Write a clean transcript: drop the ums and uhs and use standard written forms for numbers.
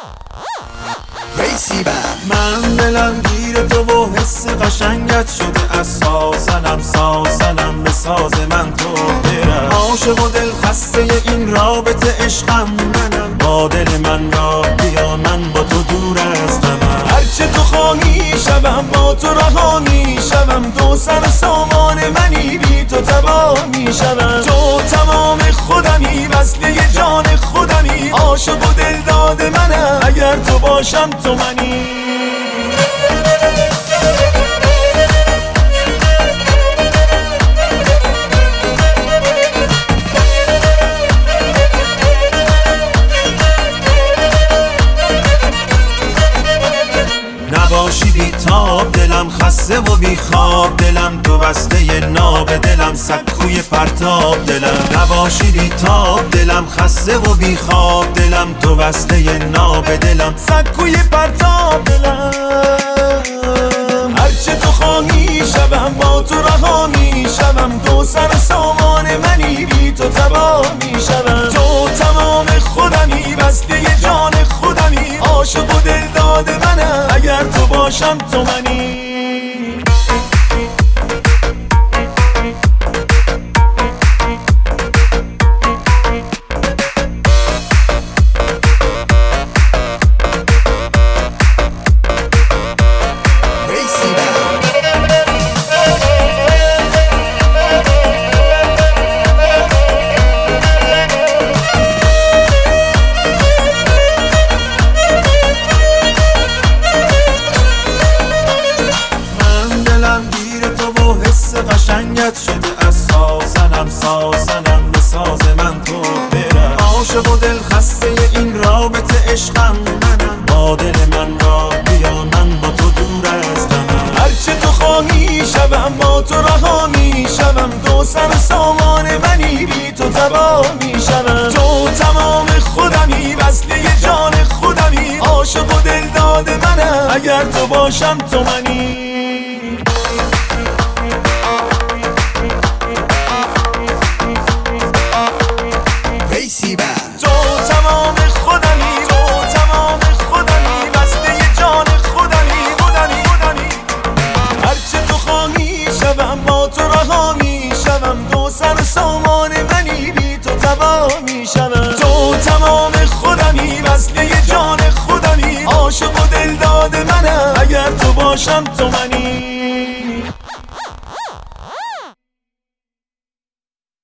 من دلم گیر تو و حس قشنگت شده از سازنم به ساز من تو برم. عاشق و دل خسته این رابطه عشقم منم، با دل من راه بیا من با تو دور از غمم. هرچه تو خواهی شوم با تو رها می شوم، تو سر سامان منی بی تو تباه می شوم. تو تمام خودمی وصله جان خودمی، عاشق و دل داد منم اگر تو باشم تو منی. نباشی بی تاب دلم خسته و بی خواب دلم، تو بسته ناب دلم سکوی پرتاب دلم. نباشی بی تاب دلم خسته و بی خواب دلم، تو بسته ناب دلم سکوی پرتاب دلم. هرچه تو خواهی شوم با تو رها می شوم، تو سر سامان منی بی تو تباه می شوم. تو تمام خودمی وصله جان خودمی، عاشق و دل داد منم اگر تو باشم تو منی. قشنگت شده از سازنم به ساز من تو برم. عاشق و دل خسته این رابطه عشقم منم، با دل من راه بیا من با تو دور از غمم. هرچه تو خواهی شوم با تو رها می شوم، تو سر سامان منی بی تو تباه می شوم. تو تمام خودمی وصله جان خودمی، عاشق و دل داد منم اگر تو باشم تو منی. تو تمام خودمی وصله جان خودمی. هرچه تو خواهی شوم با تو رها می شوم، تو سر سامان منی بی تو تباه می شوم. تو تمام خودمی وصله جان خودمی، عاشق و دل داد منم اگر تو باشم تو منی.